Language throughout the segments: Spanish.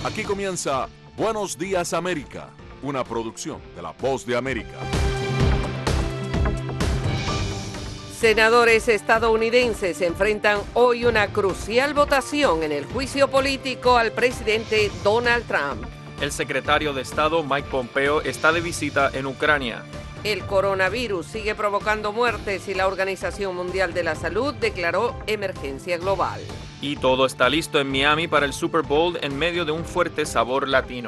Aquí comienza Buenos Días América, una producción de La Voz de América. Senadores estadounidenses enfrentan hoy una crucial votación en el juicio político al presidente Donald Trump. El secretario de Estado Mike Pompeo está de visita en Ucrania. El coronavirus sigue provocando muertes y la Organización Mundial de la Salud declaró emergencia global. Y todo está listo en Miami para el Super Bowl en medio de un fuerte sabor latino.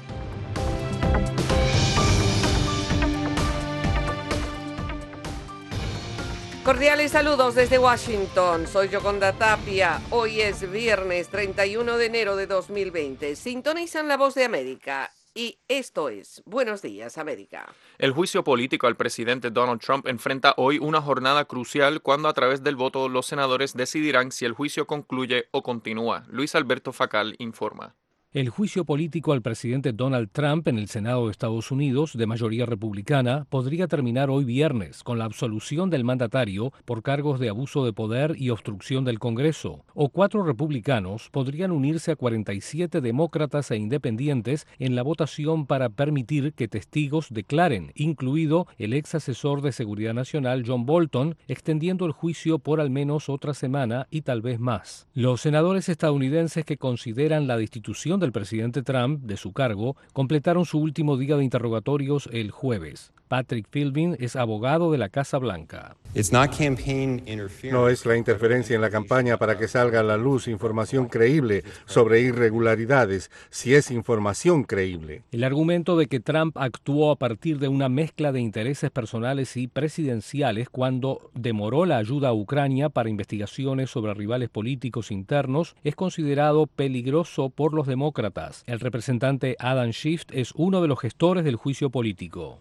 Cordiales saludos desde Washington, soy Yoconda Tapia. Hoy es viernes 31 de enero de 2020. Sintonizan La Voz de América y esto es Buenos Días América. El juicio político al presidente Donald Trump enfrenta hoy una jornada crucial cuando a través del voto los senadores decidirán si el juicio concluye o continúa. Luis Alberto Facal informa. El juicio político al presidente Donald Trump en el Senado de Estados Unidos, de mayoría republicana, podría terminar hoy viernes con la absolución del mandatario por cargos de abuso de poder y obstrucción del Congreso, o 4 republicanos podrían unirse a 47 demócratas e independientes en la votación para permitir que testigos declaren, incluido el ex asesor de Seguridad Nacional John Bolton, extendiendo el juicio por al menos otra semana y tal vez más. Los senadores estadounidenses que consideran la destitución del presidente Trump de su cargo completaron su último día de interrogatorios el jueves. Patrick Philbin es abogado de la Casa Blanca. No es la interferencia en la campaña para que salga a la luz información creíble sobre irregularidades, si es información creíble. El argumento de que Trump actuó a partir de una mezcla de intereses personales y presidenciales cuando demoró la ayuda a Ucrania para investigaciones sobre rivales políticos internos es considerado peligroso por los demócratas. El representante Adam Schiff es uno de los gestores del juicio político.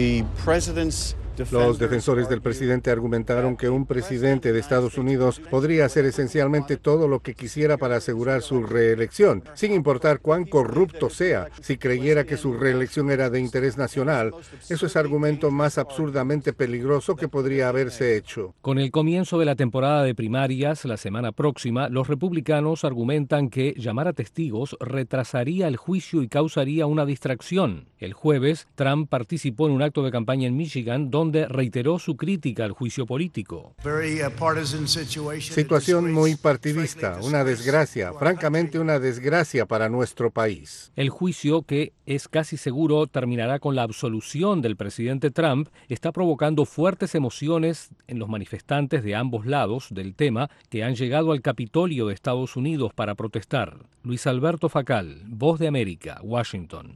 Los defensores del presidente argumentaron que un presidente de Estados Unidos podría hacer esencialmente todo lo que quisiera para asegurar su reelección, sin importar cuán corrupto sea, si creyera que su reelección era de interés nacional. Eso es argumento más absurdamente peligroso que podría haberse hecho. Con el comienzo de la temporada de primarias la semana próxima, los republicanos argumentan que llamar a testigos retrasaría el juicio y causaría una distracción. El jueves, Trump participó en un acto de campaña en Michigan donde reiteró su crítica al juicio político. Situación muy partidista, una desgracia, francamente una desgracia para nuestro país. El juicio, que es casi seguro terminará con la absolución del presidente Trump, está provocando fuertes emociones en los manifestantes de ambos lados del tema que han llegado al Capitolio de Estados Unidos para protestar. Luis Alberto Facal, Voz de América, Washington.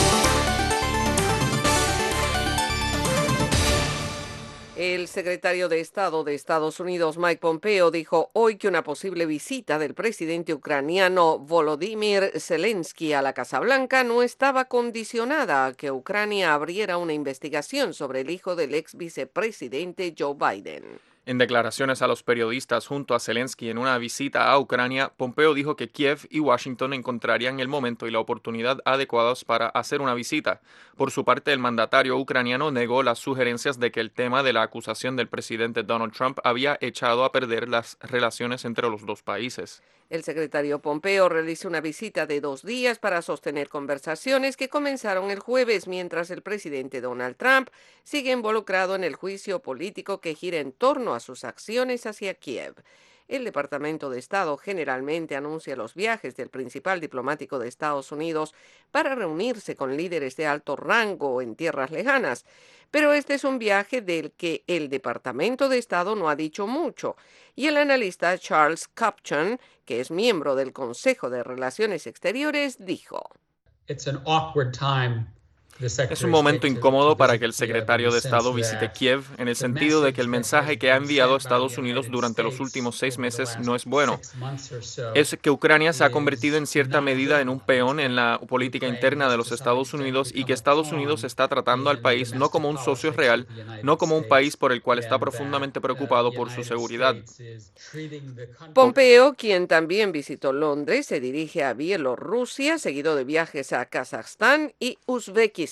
El secretario de Estado de Estados Unidos, Mike Pompeo, dijo hoy que una posible visita del presidente ucraniano Volodymyr Zelensky a la Casa Blanca no estaba condicionada a que Ucrania abriera una investigación sobre el hijo del ex vicepresidente Joe Biden. En declaraciones a los periodistas junto a Zelensky en una visita a Ucrania, Pompeo dijo que Kiev y Washington encontrarían el momento y la oportunidad adecuados para hacer una visita. Por su parte, el mandatario ucraniano negó las sugerencias de que el tema de la acusación del presidente Donald Trump había echado a perder las relaciones entre los dos países. El secretario Pompeo realizó una visita de 2 días para sostener conversaciones que comenzaron el jueves mientras el presidente Donald Trump sigue involucrado en el juicio político que gira en torno a sus acciones hacia Kiev. El Departamento de Estado generalmente anuncia los viajes del principal diplomático de Estados Unidos para reunirse con líderes de alto rango en tierras lejanas, pero este es un viaje del que el Departamento de Estado no ha dicho mucho, y el analista Charles Kupchan, que es miembro del Consejo de Relaciones Exteriores, dijo: Es un momento incómodo para que el secretario de Estado visite Kiev, en el sentido de que el mensaje que ha enviado a Estados Unidos durante los últimos 6 meses no es bueno. Es que Ucrania se ha convertido en cierta medida en un peón en la política interna de los Estados Unidos y que Estados Unidos está tratando al país no como un socio real, no como un país por el cual está profundamente preocupado por su seguridad. Pompeo, quien también visitó Londres, se dirige a Bielorrusia, seguido de viajes a Kazajstán y Uzbekistán.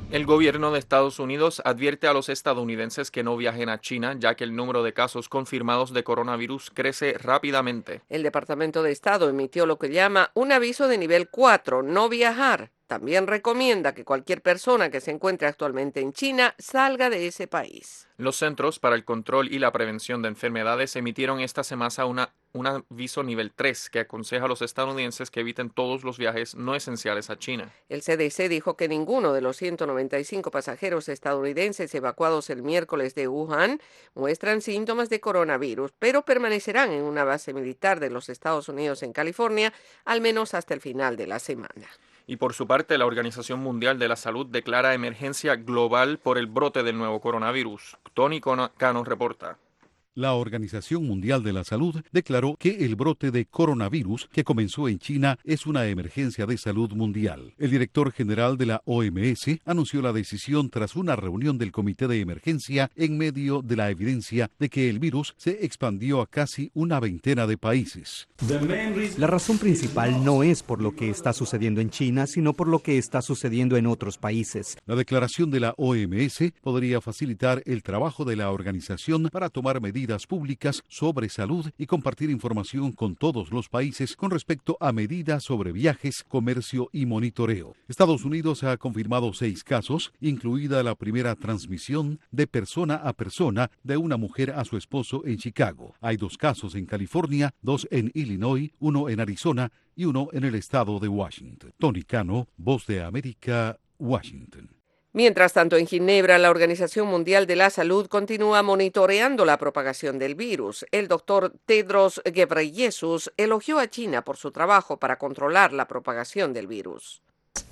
El gobierno de Estados Unidos advierte a los estadounidenses que no viajen a China, ya que el número de casos confirmados de coronavirus crece rápidamente. El Departamento de Estado emitió lo que llama un aviso de nivel 4, no viajar. También recomienda que cualquier persona que se encuentre actualmente en China salga de ese país. Los Centros para el Control y la Prevención de Enfermedades emitieron esta semana un aviso nivel 3 que aconseja a los estadounidenses que eviten todos los viajes no esenciales a China. El CDC dijo que ninguno de los 195 pasajeros estadounidenses evacuados el miércoles de Wuhan muestran síntomas de coronavirus, pero permanecerán en una base militar de los Estados Unidos en California al menos hasta el final de la semana. Y por su parte, la Organización Mundial de la Salud declara emergencia global por el brote del nuevo coronavirus. Tony Cano reporta. La Organización Mundial de la Salud declaró que el brote de coronavirus que comenzó en China es una emergencia de salud mundial. El director general de la OMS anunció la decisión tras una reunión del Comité de Emergencia en medio de la evidencia de que el virus se expandió a casi una veintena de países. La razón principal no es por lo que está sucediendo en China, sino por lo que está sucediendo en otros países. La declaración de la OMS podría facilitar el trabajo de la organización para tomar medidas públicas sobre salud y compartir información con todos los países con respecto a medidas sobre viajes, comercio y monitoreo. Estados Unidos ha confirmado 6 casos, incluida la primera transmisión de persona a persona de una mujer a su esposo en Chicago. Hay 2 casos en California, 2 en Illinois, 1 en Arizona y 1 en el estado de Washington. Tony Cano, Voz de América, Washington. Mientras tanto, en Ginebra, la Organización Mundial de la Salud continúa monitoreando la propagación del virus. El doctor Tedros Ghebreyesus elogió a China por su trabajo para controlar la propagación del virus.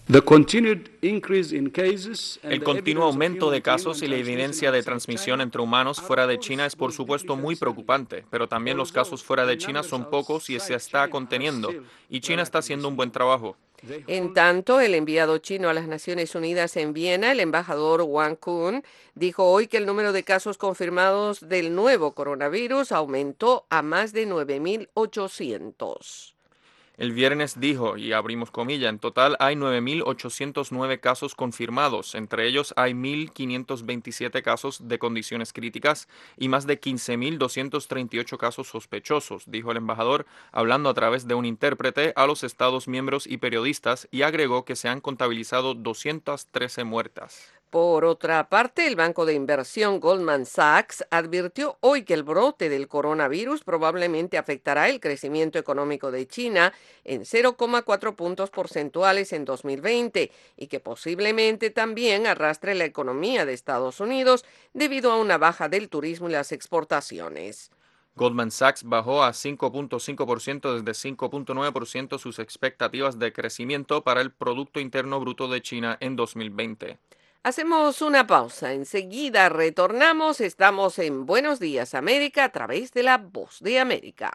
El continuo aumento de casos y la evidencia de transmisión entre humanos fuera de China es por supuesto muy preocupante, pero también los casos fuera de China son pocos y se está conteniendo, y China está haciendo un buen trabajo. En tanto, el enviado chino a las Naciones Unidas en Viena, el embajador Wang Kun, dijo hoy que el número de casos confirmados del nuevo coronavirus aumentó a más de 9.800. El viernes dijo, y abrimos comillas, en total hay 9.809 casos confirmados, entre ellos hay 1.527 casos de condiciones críticas y más de 15.238 casos sospechosos, dijo el embajador, hablando a través de un intérprete a los Estados miembros y periodistas, y agregó que se han contabilizado 213 muertas. Por otra parte, el banco de inversión Goldman Sachs advirtió hoy que el brote del coronavirus probablemente afectará el crecimiento económico de China en 0,4 puntos porcentuales en 2020 y que posiblemente también arrastre la economía de Estados Unidos debido a una baja del turismo y las exportaciones. Goldman Sachs bajó a 5.5% desde 5.9% sus expectativas de crecimiento para el Producto Interno Bruto de China en 2020. Hacemos una pausa, enseguida retornamos, estamos en Buenos Días América a través de la Voz de América.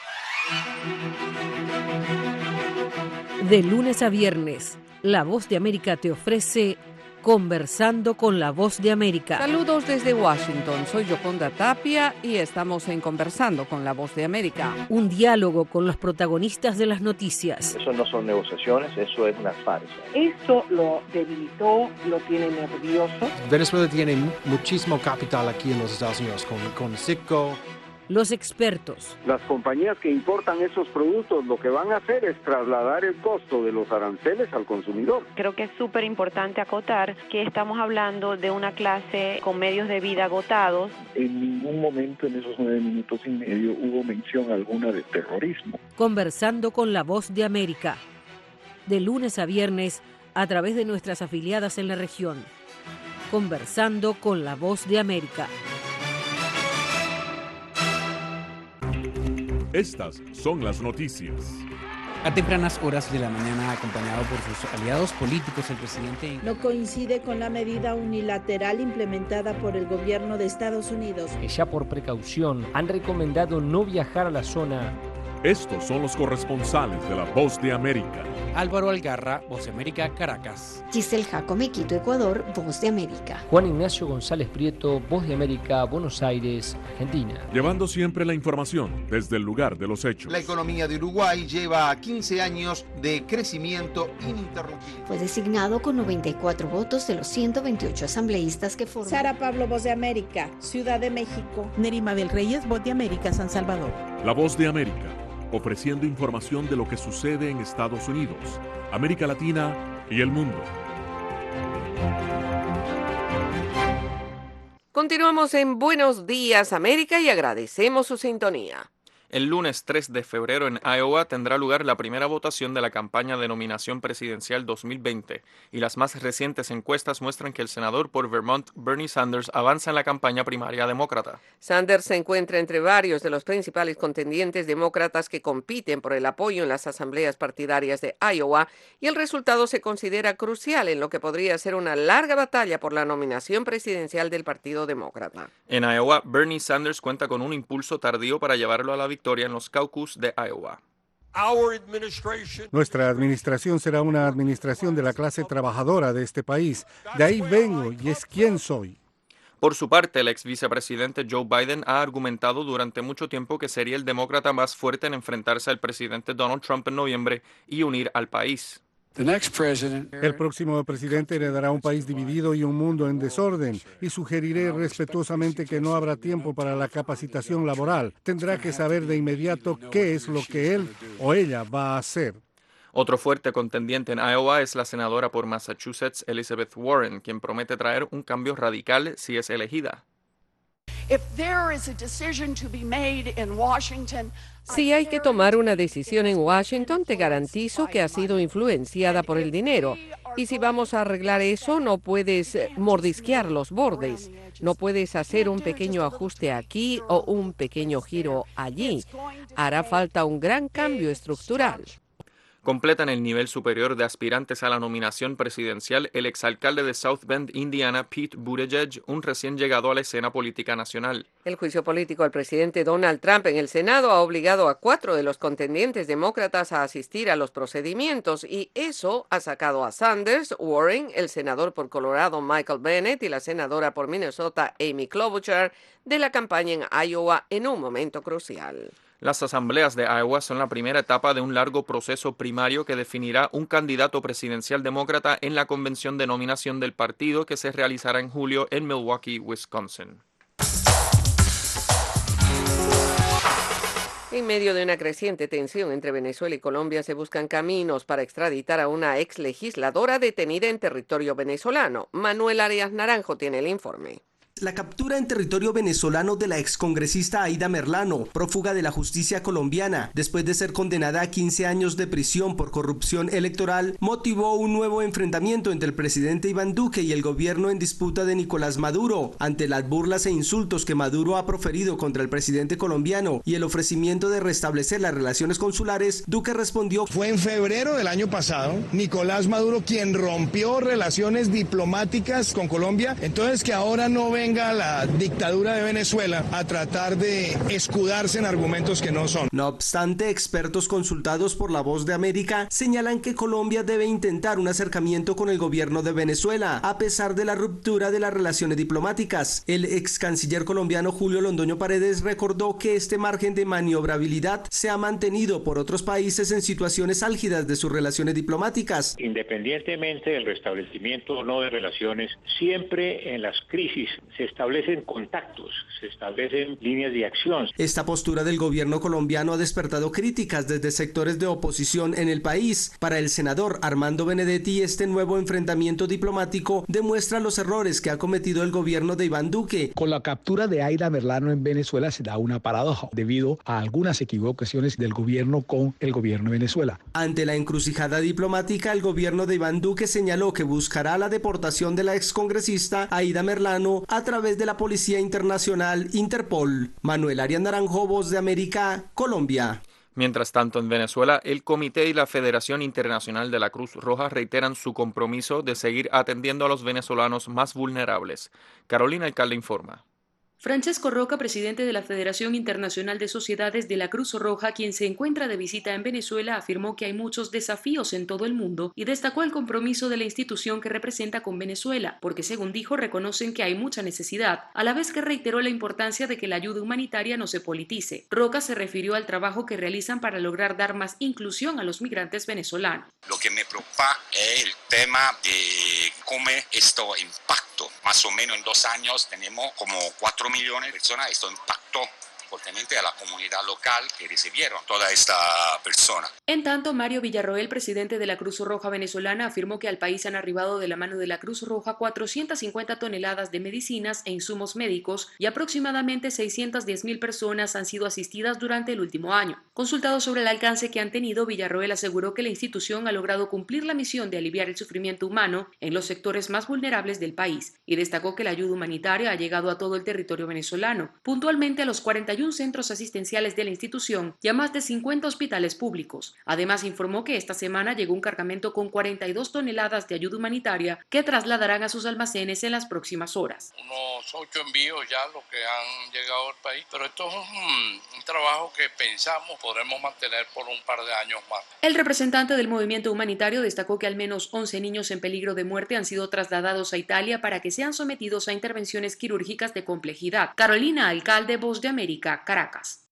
De lunes a viernes, la Voz de América te ofrece Conversando con la Voz de América. Saludos desde Washington, soy Yoconda Tapia y estamos en Conversando con la Voz de América. Un diálogo con los protagonistas de las noticias. Eso no son negociaciones, eso es una farsa. Eso lo debilitó, lo tiene nervioso. Venezuela tiene muchísimo capital aquí en los Estados Unidos, con Citgo. Los expertos. Las compañías que importan esos productos lo que van a hacer es trasladar el costo de los aranceles al consumidor. Creo que es súper importante acotar que estamos hablando de una clase con medios de vida agotados. En ningún momento en esos 9 minutos y medio hubo mención alguna de terrorismo. Conversando con la Voz de América. De lunes a viernes a través de nuestras afiliadas en la región. Conversando con la Voz de América. Estas son las noticias. A tempranas horas de la mañana, acompañado por sus aliados políticos, el presidente no coincide con la medida unilateral implementada por el gobierno de Estados Unidos. Que ya por precaución han recomendado no viajar a la zona. Estos son los corresponsales de La Voz de América. Álvaro Algarra, Voz de América, Caracas. Giselle Jacome, Quito, Ecuador, Voz de América. Juan Ignacio González Prieto, Voz de América, Buenos Aires, Argentina. Llevando siempre la información desde el lugar de los hechos. La economía de Uruguay lleva 15 años de crecimiento ininterrumpido. Fue designado con 94 votos de los 128 asambleístas que forman. Sara Pablo, Voz de América, Ciudad de México. Nerima del Reyes, Voz de América, San Salvador. La Voz de América, ofreciendo información de lo que sucede en Estados Unidos, América Latina y el mundo. Continuamos en Buenos Días América y agradecemos su sintonía. El lunes 3 de febrero en Iowa tendrá lugar la primera votación de la campaña de nominación presidencial 2020 y las más recientes encuestas muestran que el senador por Vermont, Bernie Sanders, avanza en la campaña primaria demócrata. Sanders se encuentra entre varios de los principales contendientes demócratas que compiten por el apoyo en las asambleas partidarias de Iowa y el resultado se considera crucial en lo que podría ser una larga batalla por la nominación presidencial del Partido Demócrata. En Iowa, Bernie Sanders cuenta con un impulso tardío para llevarlo a la victoria en los caucus de Iowa. Nuestra administración será una administración de la clase trabajadora de este país. De ahí vengo y es quien soy. Por su parte, el ex vicepresidente Joe Biden ha argumentado durante mucho tiempo que sería el demócrata más fuerte en enfrentarse al presidente Donald Trump en noviembre y unir al país. El próximo presidente heredará un país dividido y un mundo en desorden, y sugeriré respetuosamente que no habrá tiempo para la capacitación laboral. Tendrá que saber de inmediato qué es lo que él o ella va a hacer. Otro fuerte contendiente en Iowa es la senadora por Massachusetts, Elizabeth Warren, quien promete traer un cambio radical si es elegida. Si hay que tomar una decisión en Washington, te garantizo que ha sido influenciada por el dinero. Y si vamos a arreglar eso, no puedes mordisquear los bordes. No puedes hacer un pequeño ajuste aquí o un pequeño giro allí. Hará falta un gran cambio estructural. Completan el nivel superior de aspirantes a la nominación presidencial el exalcalde de South Bend, Indiana, Pete Buttigieg, un recién llegado a la escena política nacional. El juicio político al presidente Donald Trump en el Senado ha obligado a 4 de los contendientes demócratas a asistir a los procedimientos y eso ha sacado a Sanders, Warren, el senador por Colorado Michael Bennet y la senadora por Minnesota Amy Klobuchar de la campaña en Iowa en un momento crucial. Las asambleas de Iowa son la primera etapa de un largo proceso primario que definirá un candidato presidencial demócrata en la convención de nominación del partido que se realizará en julio en Milwaukee, Wisconsin. En medio de una creciente tensión entre Venezuela y Colombia se buscan caminos para extraditar a una ex legisladora detenida en territorio venezolano. Manuel Arias Naranjo tiene el informe. La captura en territorio venezolano de la excongresista Aida Merlano, prófuga de la justicia colombiana, después de ser condenada a 15 años de prisión por corrupción electoral, motivó un nuevo enfrentamiento entre el presidente Iván Duque y el gobierno en disputa de Nicolás Maduro. Ante las burlas e insultos que Maduro ha proferido contra el presidente colombiano y el ofrecimiento de restablecer las relaciones consulares, Duque respondió: fue en febrero del año pasado Nicolás Maduro quien rompió relaciones diplomáticas con Colombia, entonces que ahora no venga la dictadura de Venezuela a tratar de escudarse en argumentos que no son. No obstante, expertos consultados por La Voz de América señalan que Colombia debe intentar un acercamiento con el gobierno de Venezuela, a pesar de la ruptura de las relaciones diplomáticas. El ex canciller colombiano Julio Londoño Paredes recordó que este margen de maniobrabilidad se ha mantenido por otros países en situaciones álgidas de sus relaciones diplomáticas. Independientemente del restablecimiento o no de relaciones, siempre en las crisis se establecen contactos, se establecen líneas de acción. Esta postura del gobierno colombiano ha despertado críticas desde sectores de oposición en el país. Para el senador Armando Benedetti, este nuevo enfrentamiento diplomático demuestra los errores que ha cometido el gobierno de Iván Duque. Con la captura de Aida Merlano en Venezuela se da una paradoja debido a algunas equivocaciones del gobierno con el gobierno de Venezuela. Ante la encrucijada diplomática, el gobierno de Iván Duque señaló que buscará la deportación de la excongresista Aida Merlano a través de la Policía Internacional Interpol. Manuel Arias Naranjo, Voz de América, Colombia. Mientras tanto, en Venezuela, el Comité y la Federación Internacional de la Cruz Roja reiteran su compromiso de seguir atendiendo a los venezolanos más vulnerables. Carolina Alcalde informa. Francesco Roca, presidente de la Federación Internacional de Sociedades de la Cruz Roja, quien se encuentra de visita en Venezuela, afirmó que hay muchos desafíos en todo el mundo y destacó el compromiso de la institución que representa con Venezuela, porque según dijo, reconocen que hay mucha necesidad, a la vez que reiteró la importancia de que la ayuda humanitaria no se politice. Roca se refirió al trabajo que realizan para lograr dar más inclusión a los migrantes venezolanos. Lo que me preocupa es el tema de cómo esto impacta. Más o menos en 2 años tenemos como 4 millones de personas. Esto impactó fuertemente a la comunidad local que recibieron toda esta persona. En tanto, Mario Villarroel, presidente de la Cruz Roja venezolana, afirmó que al país han arribado de la mano de la Cruz Roja 450 toneladas de medicinas e insumos médicos y aproximadamente 610.000 personas han sido asistidas durante el último año. Consultado sobre el alcance que han tenido, Villarroel aseguró que la institución ha logrado cumplir la misión de aliviar el sufrimiento humano en los sectores más vulnerables del país y destacó que la ayuda humanitaria ha llegado a todo el territorio venezolano, puntualmente a los 41 centros asistenciales de la institución y a más de 50 hospitales públicos. Además, informó que esta semana llegó un cargamento con 42 toneladas de ayuda humanitaria que trasladarán a sus almacenes en las próximas horas. Unos 8 envíos ya los que han llegado al país, pero esto es un trabajo que pensamos podremos mantener por un par de años más. El representante del movimiento humanitario destacó que al menos 11 niños en peligro de muerte han sido trasladados a Italia para que sean sometidos a intervenciones quirúrgicas de complejidad. Carolina Alcalde, Voz de América, Caracas.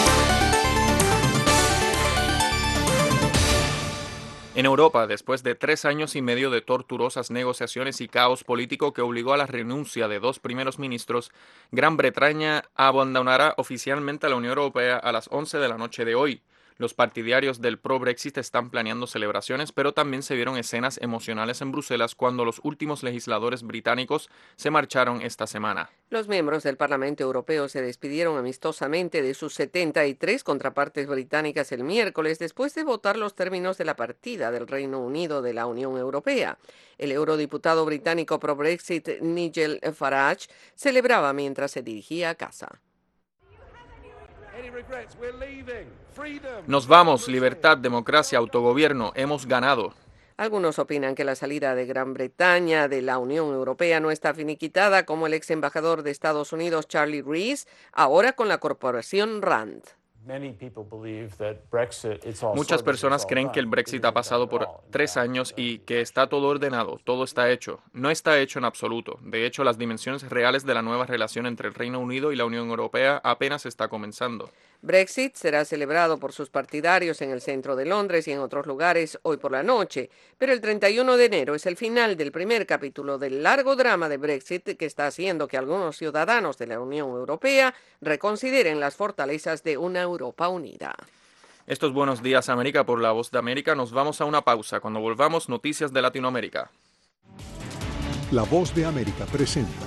En Europa, después de 3 años y medio de torturosas negociaciones y caos político que obligó a la renuncia de 2 primeros ministros, Gran Bretaña abandonará oficialmente a la Unión Europea a las 11 de la noche de hoy. Los partidarios del pro-Brexit están planeando celebraciones, pero también se vieron escenas emocionales en Bruselas cuando los últimos legisladores británicos se marcharon esta semana. Los miembros del Parlamento Europeo se despidieron amistosamente de sus 73 contrapartes británicas el miércoles después de votar los términos de la partida del Reino Unido de la Unión Europea. El eurodiputado británico pro-Brexit Nigel Farage celebraba mientras se dirigía a casa. Nos vamos, libertad, democracia, autogobierno, hemos ganado. Algunos opinan que la salida de Gran Bretaña de la Unión Europea no está finiquitada, como el ex embajador de Estados Unidos Charlie Rees, ahora con la corporación Rand. Muchas personas creen que el Brexit ha pasado por 3 años y que está todo ordenado, todo está hecho. No está hecho en absoluto. De hecho, las dimensiones reales de la nueva relación entre el Reino Unido y la Unión Europea apenas está comenzando. Brexit será celebrado por sus partidarios en el centro de Londres y en otros lugares hoy por la noche, pero el 31 de enero es el final del primer capítulo del largo drama de Brexit que está haciendo que algunos ciudadanos de la Unión Europea reconsideren las fortalezas de una Europa unida. Estos Buenos Días América por La Voz de América. Nos vamos a una pausa. Cuando volvamos, noticias de Latinoamérica. La Voz de América presenta.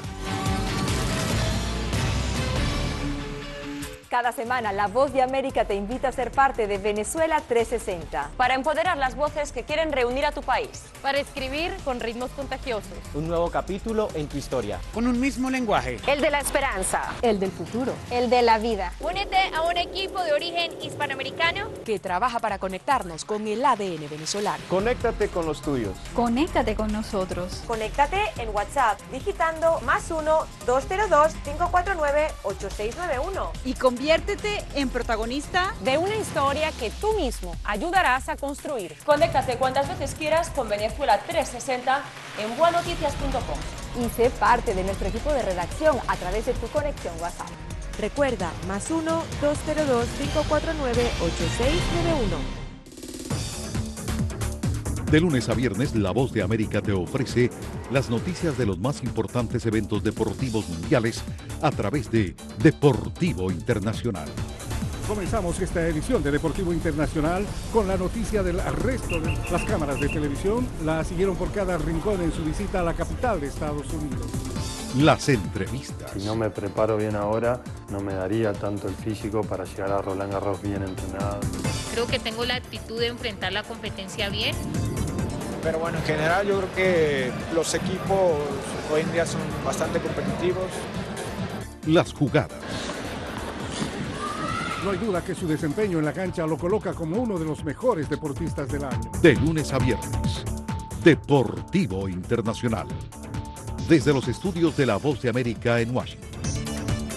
Cada semana, La Voz de América te invita a ser parte de Venezuela 360. Para empoderar las voces que quieren reunir a tu país. Para escribir con ritmos contagiosos. Un nuevo capítulo en tu historia. Con un mismo lenguaje. El de la esperanza. El del futuro. El de la vida. Únete a un equipo de origen hispanoamericano que trabaja para conectarnos con el ADN venezolano. Conéctate con los tuyos. Conéctate con nosotros. Conéctate en WhatsApp digitando +1 202 549 8691. Y conviértete en protagonista de una historia que tú mismo ayudarás a construir. Conéctate cuantas veces quieras con Venezuela 360 en buenoticias.com. Y sé parte de nuestro equipo de redacción a través de tu conexión WhatsApp. Recuerda, +1 202 549 8691. De lunes a viernes, La Voz de América te ofrece las noticias de los más importantes eventos deportivos mundiales a través de Deportivo Internacional. Comenzamos esta edición de Deportivo Internacional con la noticia del arresto de las cámaras de televisión. La siguieron por cada rincón en su visita a la capital de Estados Unidos. Las entrevistas. Si no me preparo bien ahora, no me daría tanto el físico para llegar a Roland Garros bien entrenado. Creo que tengo la actitud de enfrentar la competencia bien. Pero bueno, en general yo creo que los equipos hoy en día son bastante competitivos. Las jugadas. No hay duda que su desempeño en la cancha lo coloca como uno de los mejores deportistas del año. De lunes a viernes, Deportivo Internacional. Desde los estudios de La Voz de América en Washington.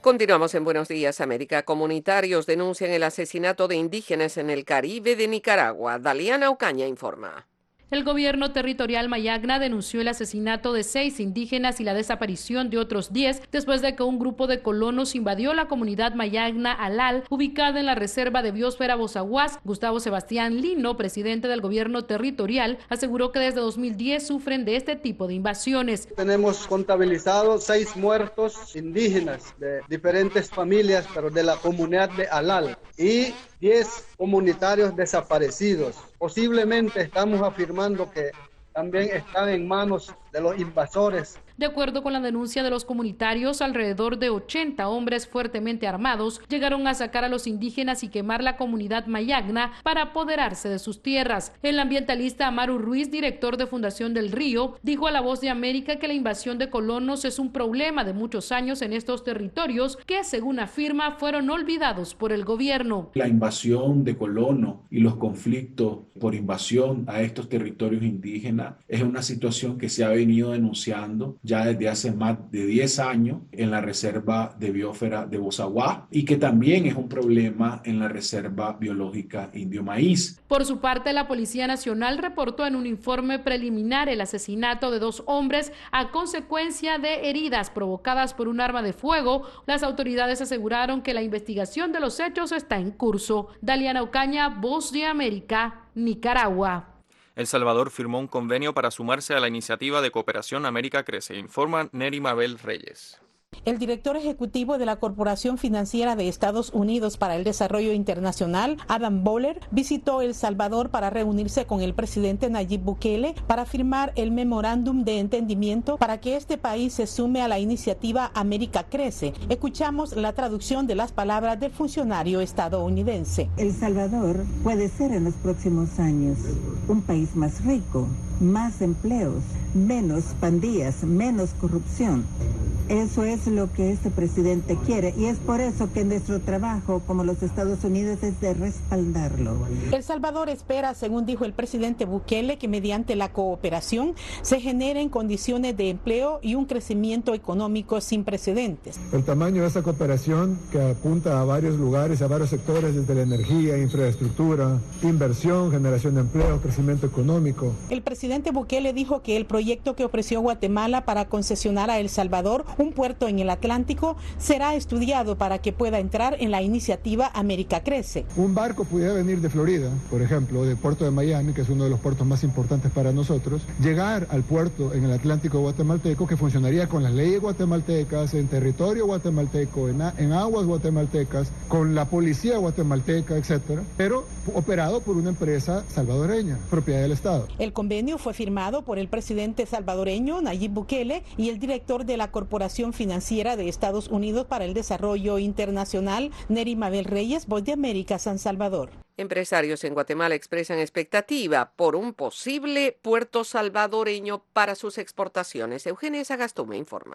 Continuamos en Buenos Días, América. Comunitarios denuncian el asesinato de indígenas en el Caribe de Nicaragua. Daliana Ocaña informa. El gobierno territorial Mayagna denunció el asesinato de 6 indígenas y la desaparición de otros 10 después de que un grupo de colonos invadió la comunidad Mayagna Alal, ubicada en la reserva de biosfera Bozaguas. Gustavo Sebastián Lino, presidente del gobierno territorial, aseguró que desde 2010 sufren de este tipo de invasiones. Tenemos contabilizados 6 muertos indígenas de diferentes familias, pero de la comunidad de Alal, y 10 comunitarios desaparecidos. Posiblemente estamos afirmando que también están en manos de los invasores. De acuerdo con la denuncia de los comunitarios, alrededor de 80 hombres fuertemente armados llegaron a sacar a los indígenas y quemar la comunidad Mayagna para apoderarse de sus tierras. El ambientalista Amaru Ruiz, director de Fundación del Río, dijo a La Voz de América que la invasión de colonos es un problema de muchos años en estos territorios que, según afirma, fueron olvidados por el gobierno. La invasión de colonos y los conflictos por invasión a estos territorios indígenas es una situación que se ha venido denunciando ya desde hace más de 10 años en la reserva de biosfera de Bozaguá y que también es un problema en la reserva biológica Indio Maíz. Por su parte, la Policía Nacional reportó en un informe preliminar el asesinato de 2 hombres a consecuencia de heridas provocadas por un arma de fuego. Las autoridades aseguraron que la investigación de los hechos está en curso. Daliana Ocaña, Voz de América, Nicaragua. El Salvador firmó un convenio para sumarse a la iniciativa de cooperación América Crece, informa Neri Mabel Reyes. El director ejecutivo de la Corporación Financiera de Estados Unidos para el Desarrollo Internacional, Adam Boehler, visitó El Salvador para reunirse con el presidente Nayib Bukele para firmar el memorándum de entendimiento para que este país se sume a la iniciativa América Crece. Escuchamos la traducción de las palabras del funcionario estadounidense. El Salvador puede ser en los próximos años un país más rico, más empleos, menos pandillas, menos corrupción. Eso es lo que este presidente quiere y es por eso que nuestro trabajo como los Estados Unidos es de respaldarlo. El Salvador espera, según dijo el presidente Bukele, que mediante la cooperación se generen condiciones de empleo y un crecimiento económico sin precedentes. El tamaño de esa cooperación que apunta a varios lugares, a varios sectores, desde la energía, infraestructura, inversión, generación de empleo, crecimiento económico. El presidente Bukele dijo que el proyecto que ofreció Guatemala para concesionar a El Salvador un puerto en el Atlántico será estudiado para que pueda entrar en la iniciativa América Crece. Un barco pudiera venir de Florida, por ejemplo, del puerto de Miami, que es uno de los puertos más importantes para nosotros, llegar al puerto en el Atlántico guatemalteco, que funcionaría con las leyes guatemaltecas, en territorio guatemalteco, en aguas guatemaltecas, con la policía guatemalteca, etcétera, pero operado por una empresa salvadoreña, propiedad del Estado. El convenio fue firmado por el presidente salvadoreño Nayib Bukele y el director de la Corporación Financiera de Estados Unidos para el Desarrollo Internacional, Neri Mabel Reyes, Voz de América, San Salvador. Empresarios en Guatemala expresan expectativa por un posible puerto salvadoreño para sus exportaciones. Eugenia Sagastume informa.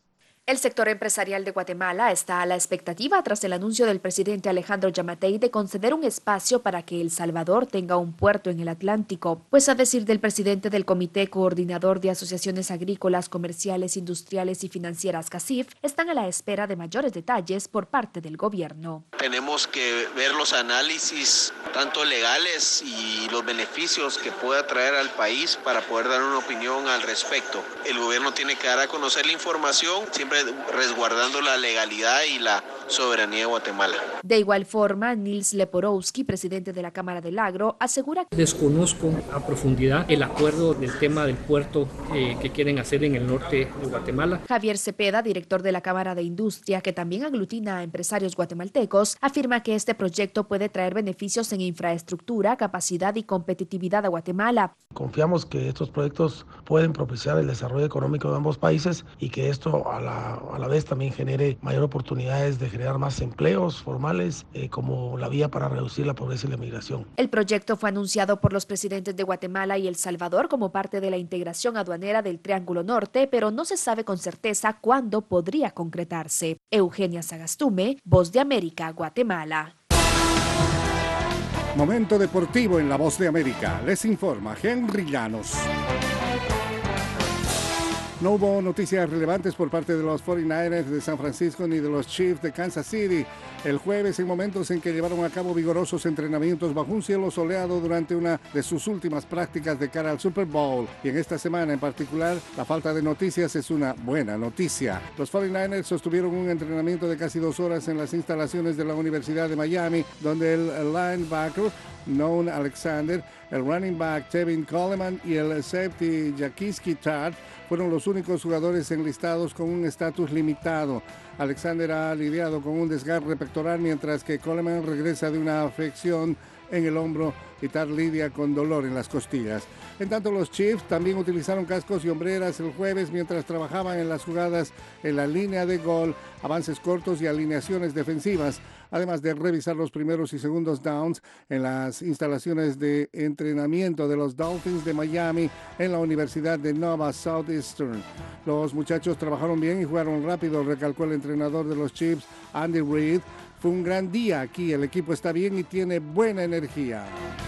El sector empresarial de Guatemala está a la expectativa tras el anuncio del presidente Alejandro Yamatei de conceder un espacio para que El Salvador tenga un puerto en el Atlántico, pues a decir del presidente del Comité Coordinador de Asociaciones Agrícolas, Comerciales, Industriales y Financieras CACIF, están a la espera de mayores detalles por parte del gobierno. Tenemos que ver los análisis tanto legales y los beneficios que pueda traer al país para poder dar una opinión al respecto. El gobierno tiene que dar a conocer la información, siempre resguardando la legalidad y la soberanía de Guatemala. De igual forma, Nils Leporowski, presidente de la Cámara del Agro, asegura que desconozco a profundidad el acuerdo del tema del puerto que quieren hacer en el norte de Guatemala. Javier Cepeda, director de la Cámara de Industria, que también aglutina a empresarios guatemaltecos, afirma que este proyecto puede traer beneficios en infraestructura, capacidad y competitividad a Guatemala. Confiamos que estos proyectos pueden propiciar el desarrollo económico de ambos países y que esto a la vez también genere mayor oportunidades de generar más empleos formales como la vía para reducir la pobreza y la migración. El proyecto fue anunciado por los presidentes de Guatemala y El Salvador como parte de la integración aduanera del Triángulo Norte, pero no se sabe con certeza cuándo podría concretarse. Eugenia Sagastume, Voz de América, Guatemala. Momento deportivo en La Voz de América. Les informa Henry Llanos. No hubo noticias relevantes por parte de los 49ers de San Francisco ni de los Chiefs de Kansas City el jueves, en momentos en que llevaron a cabo vigorosos entrenamientos bajo un cielo soleado durante una de sus últimas prácticas de cara al Super Bowl. Y en esta semana en particular, la falta de noticias es una buena noticia. Los 49ers sostuvieron un entrenamiento de casi 2 horas en las instalaciones de la Universidad de Miami, donde el linebacker Noah Alexander, el running back Tevin Coleman y el safety Jaquiski Tartt fueron los únicos jugadores enlistados con un estatus limitado. Alexander ha lidiado con un desgarre pectoral, mientras que Coleman regresa de una afección en el hombro y Tartt lidia con dolor en las costillas. En tanto, los Chiefs también utilizaron cascos y hombreras el jueves mientras trabajaban en las jugadas en la línea de gol, avances cortos y alineaciones defensivas, además de revisar los primeros y segundos downs en las instalaciones de entrenamiento de los Dolphins de Miami en la Universidad de Nova Southeastern. Los muchachos trabajaron bien y jugaron rápido, recalcó el entrenador de los Chiefs, Andy Reid. Fue un gran día aquí, el equipo está bien y tiene buena energía.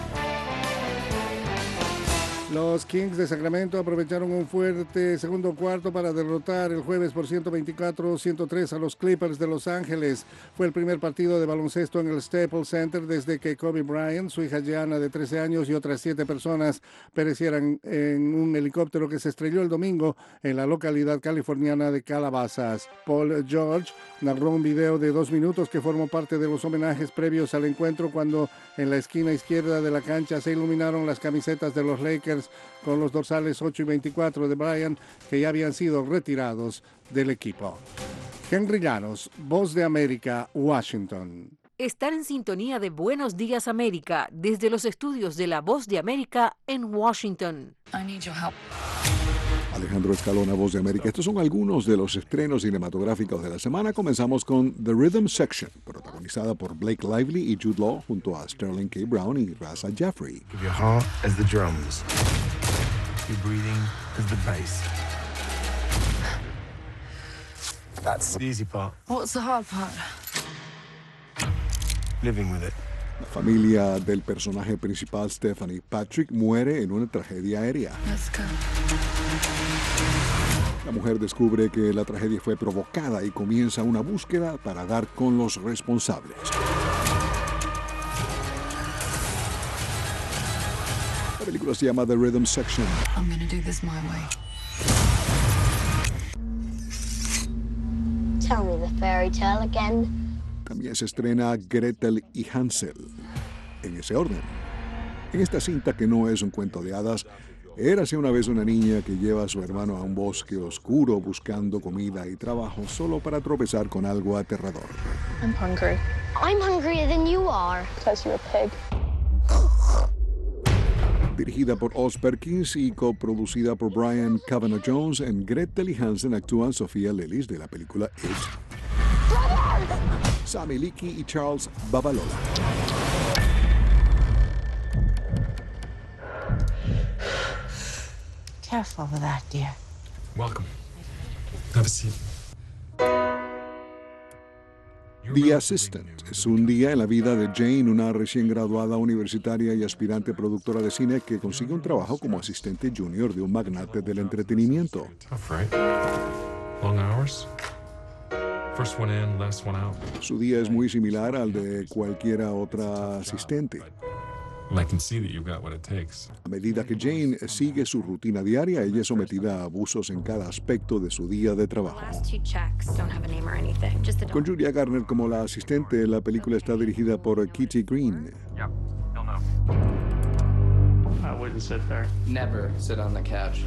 Los Kings de Sacramento aprovecharon un fuerte segundo cuarto para derrotar el jueves por 124-103 a los Clippers de Los Ángeles. Fue el primer partido de baloncesto en el Staples Center desde que Kobe Bryant, su hija Gianna de 13 años y otras 7 personas perecieran en un helicóptero que se estrelló el domingo en la localidad californiana de Calabasas. Paul George narró un video de 2 minutos que formó parte de los homenajes previos al encuentro, cuando en la esquina izquierda de la cancha se iluminaron las camisetas de los Lakers con los dorsales 8 y 24 de Bryant, que ya habían sido retirados del equipo. Henry Llanos, Voz de América, Washington. Están en sintonía de Buenos Días América desde los estudios de La Voz de América en Washington. I need your help. Alejandro Escalona, Voz de América. Estos son algunos de los estrenos cinematográficos de la semana. Comenzamos con The Rhythm Section, protagonizada por Blake Lively y Jude Law, junto a Sterling K. Brown y Raza Jeffrey. Give your heart as the drums. Your breathing as the bass. That's the easy part. What's the hard part? Living with it. La familia del personaje principal, Stephanie Patrick, muere en una tragedia aérea. Let's go. La mujer descubre que la tragedia fue provocada y comienza una búsqueda para dar con los responsables. La película se llama The Rhythm Section. I'm gonna do this my way. Tell me the fairy tale again. También se estrena Gretel y Hansel, en ese orden. En esta cinta, que no es un cuento de hadas, érase una vez una niña que lleva a su hermano a un bosque oscuro buscando comida y trabajo, solo para tropezar con algo aterrador. I'm hungry. I'm hungrier than you are. Because you're a pig. Dirigida por Oz Perkins y coproducida por Brian Kavanaugh Jones, en Gretel y Hansel actúan Sofía Lillis de la película It, Sami Licky y Charles Babalola. Careful with that, dear. Welcome. Have a seat. The Assistant es un día en la vida de Jane, una recién graduada universitaria y aspirante productora de cine que consigue un trabajo como asistente junior de un magnate del entretenimiento. Tough, right? Long hours. First one in, last one out. Su día es muy similar al de cualquiera otra asistente. I can see that you've got what it takes. A medida que Jane sigue su rutina diaria, ella es sometida a abusos en cada aspecto de su día de trabajo. Con Julia Garner como la asistente, la película está dirigida por Kitty Green. I wouldn't sit there. Never sit on the couch.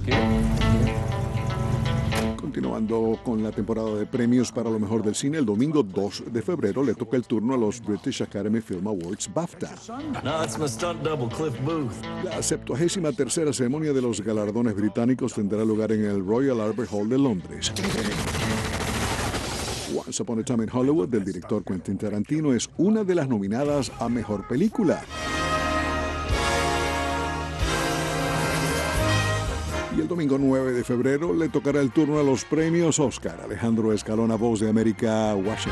Continuando con la temporada de premios para lo mejor del cine, el domingo 2 de febrero le toca el turno a los British Academy Film Awards BAFTA. No, that's my stunt double, Cliff Booth. La 73ª ceremonia de los galardones británicos tendrá lugar en el Royal Albert Hall de Londres. Once Upon a Time in Hollywood, del director Quentin Tarantino, es una de las nominadas a mejor película. Y el domingo 9 de febrero le tocará el turno a los premios Oscar. Alejandro Escalona, Voz de América, Washington.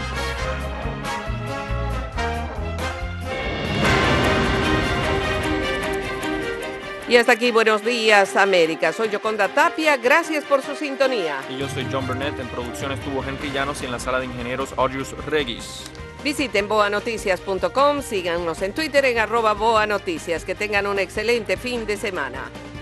Y hasta aquí Buenos Días América. Soy Yoconda Tapia, gracias por su sintonía. Y yo soy John Burnett, en producción estuvo Henry Llanos y en la sala de ingenieros Audius Regis. Visiten boanoticias.com, síganos en Twitter en @boanoticias. Que tengan un excelente fin de semana.